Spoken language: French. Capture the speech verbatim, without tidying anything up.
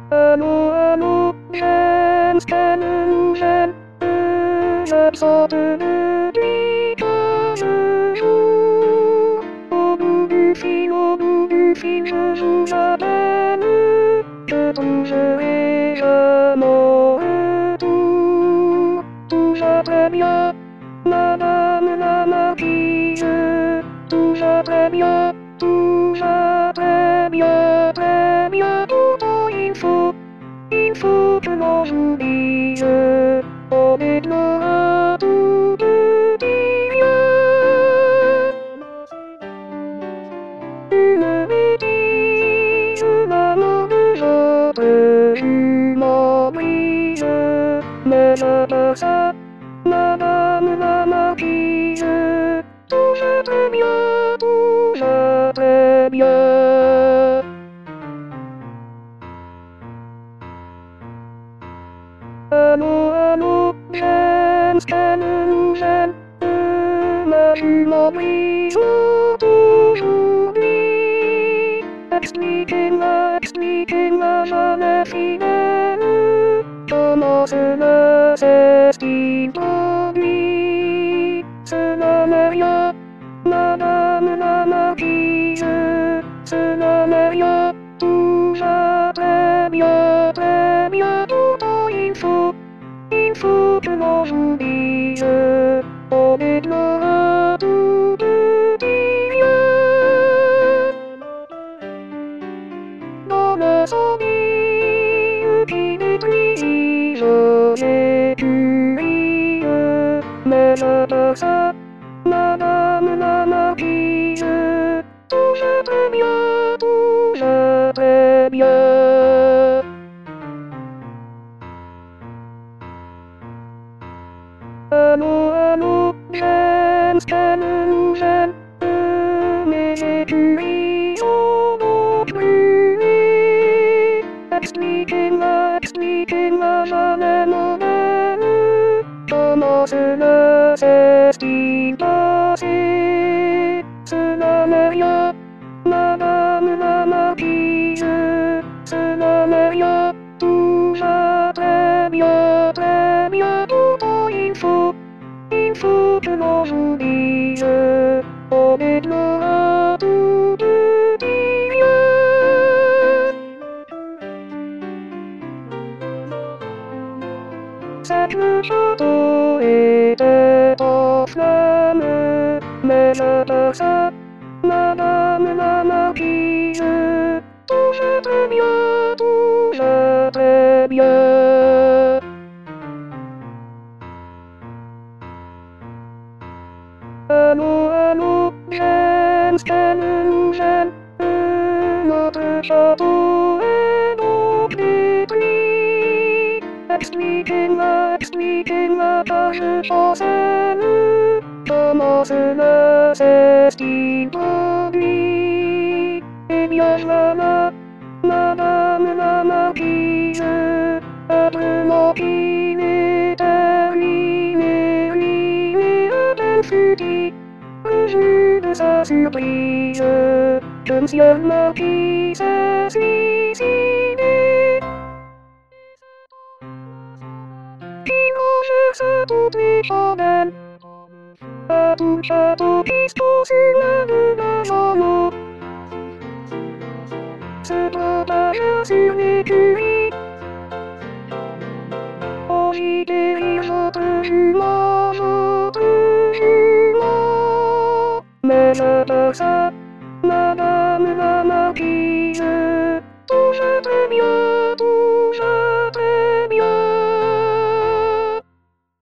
Allô, allô, j'aime ce qu'elle nous gêne. J'absente depuis quinze jours. Au bout du fil, au bout du fil, je vous appelle. Je trouverai jamais retour. Tout va très bien, madame la marquise. Tout va très bien, tout va très bien, très bien. Pourtant il faut, il faut que l'on j'oublie. On est un tout petit vieux. Une bêtise, maman de votre jument brise. Mais à part ça, madame la marquise, tout va très bien, tout va très bien. Allô, allô, j'aime ce qu'elle nous gêne. Ma jument brise aujourd'hui. Expliquez-moi, expliquez-moi, jamais fidèle. Comment cela s'est-il produit? Cela n'est rien, madame la marquise. Cela n'est rien, tout va très bien, très bien. Pourtant il faut, il faut que l'on j'oublie. On est un tout petit vieux. Dans l'incendie qui détruit nos écuries. Mais à part ça, madame la marquise, tout va très bien, tout va très bien. Allô, allô, j'aime ce qu'elle nous gêne. Mes écuries sont donc brûlées. Expliquez-moi, expliquez-moi, jamais modèle. Comment cela s'est-il passé? Cela n'est rien, madame la marquise. Cela n'est rien, tout va très bien, très bien. Pourtant il faut, il faut que l'on j'oublie. On est un tout petit vieux. C'est que le château était en flammes. Mais à part ça, madame la marquise, tout va très bien, tout va très bien. Allô, allô, j'aime ce qu'elle nous gêne. Notre château est donc détruit. Expliquez-moi, expliquez-moi, car je chancelle. Comment cela s'est-il produit? Eh bien voilà, madame la marquise, autrement qu'il est terminé, ruiné, à peine fut-il revu de sa surprise, que monsieur le marquis s'est suicidé. Il recherche à toutes les chandelles, à tout le château qui se trouve sur la rue de Jean-Lot. Se propagea sur l'écurie. Oh, j'y dérive votre jument, votre jument. Mais à part ça, madame la marquise, tout va très bien,